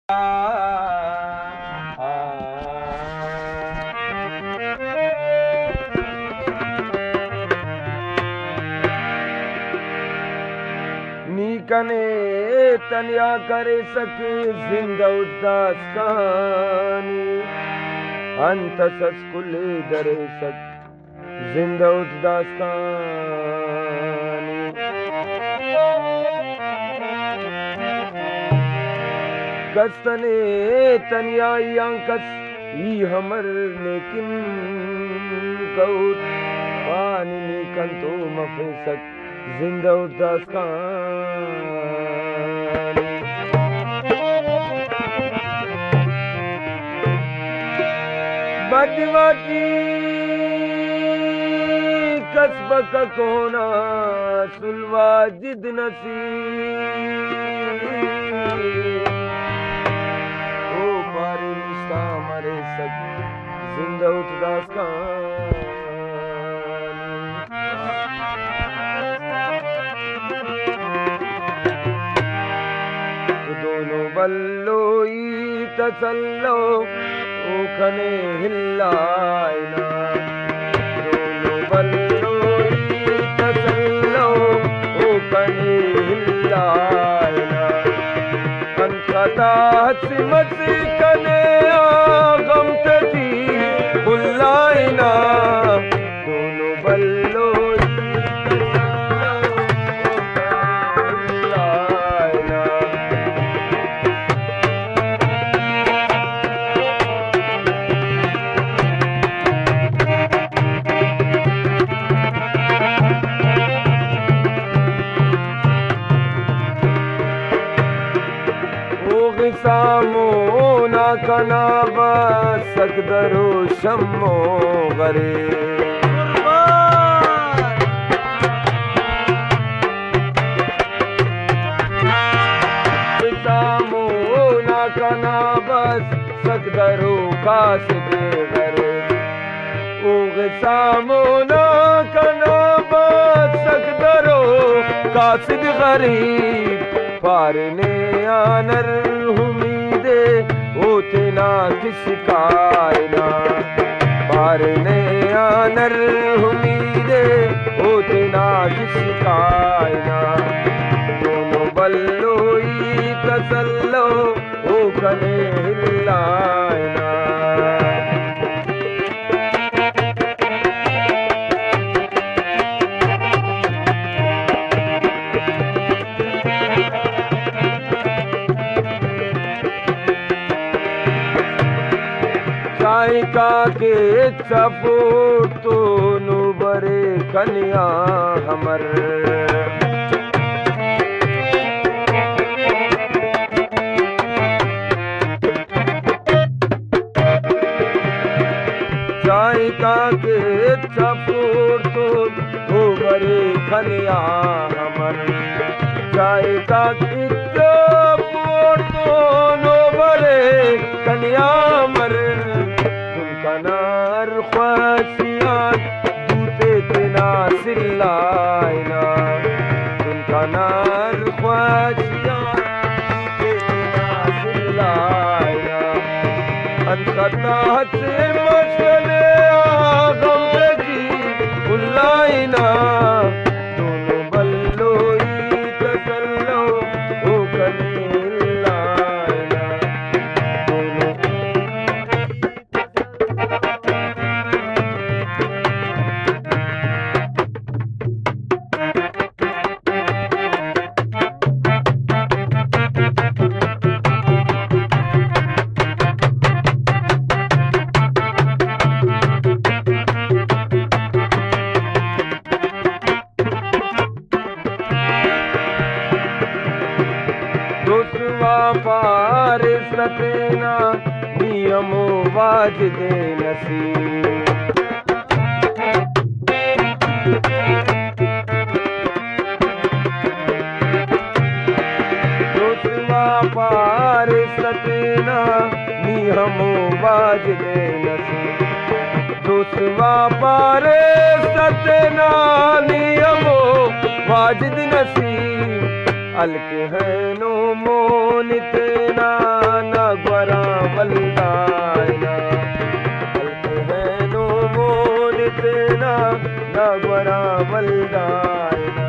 नीकने तनिया करे सके जिंदा उदास कहानी अंत सस्कुले दरे सक जिंदा उदास कहानी कस्तने तनिया यांकस ई हमर लेकिन कौत पानी नीकन तो मफेसक जिंदा उदास कहानी बदवाकी कसब का कोना सुलवा जिद नसीब ओ पारे निष्ठा मरे सक जिंदा उदास कहानी बल्लोई तसल्लो ओखने हिल्लाइना दोनों बल्लोई तसल्लो ओखने हिल्लाइना अनखता हसिमत कने गम तती बुल्लाइना दोनों बल्लोई सामो ना कनाबा सकदरो शम्मो गरे सामो ना कनाबा सकदरो कासदे गरे ओग सामो ना कनाबा सकदरो कासद गरीब पारने आनर उम्मीदे होते ना किसी कायना पारने आनर उम्मीदे होते ना किसी कायना दोनों बल्लोई तसल्लो ओ कने हिल्लायना का के सपोर्ट तो नुबरे कन्या हमर का के सपोर्ट तो नुबरे कन्या हमर का के सपोर्ट तो नुबरे कन्या हमर कनार ख्वासियात दूते तना सिल्लाइना कनार ख्वासियात दूते तना सिल्लाइना अनखता से मचले आगम की बुलाइना दोनों बल्लोई तसल्लो ओ कने पारे सतेना नियमो वाजिदे नसीब दोस्वा पारे सतेना नियमो वाजिदे नसीब दोस्वा पारे सतेना नियमो वाजिद नसीब अलके है नो मोन तेना ना तेना न बराबल दायना